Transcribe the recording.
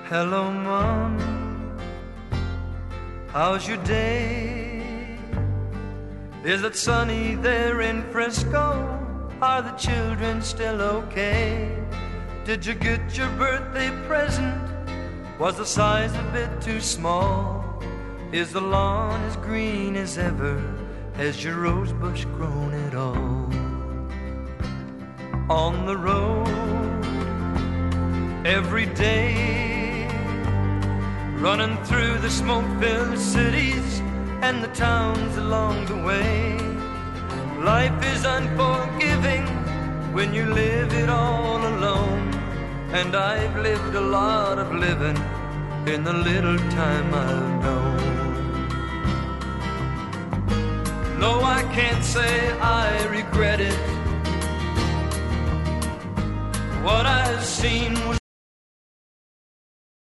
Hello, Mom. How's your day? Is it sunny there in Frisco? Are the children still okay? Did you get your birthday present? Was the size a bit too small? Is the lawn as green as ever? Has your rose bush grown at all? On the road every day, running through the smoke-filled cities and the towns along the way. Life is unforgiving when you live it all alone, and I've lived a lot of living in the little time I've known. No, I can't say I regret it. What I've seen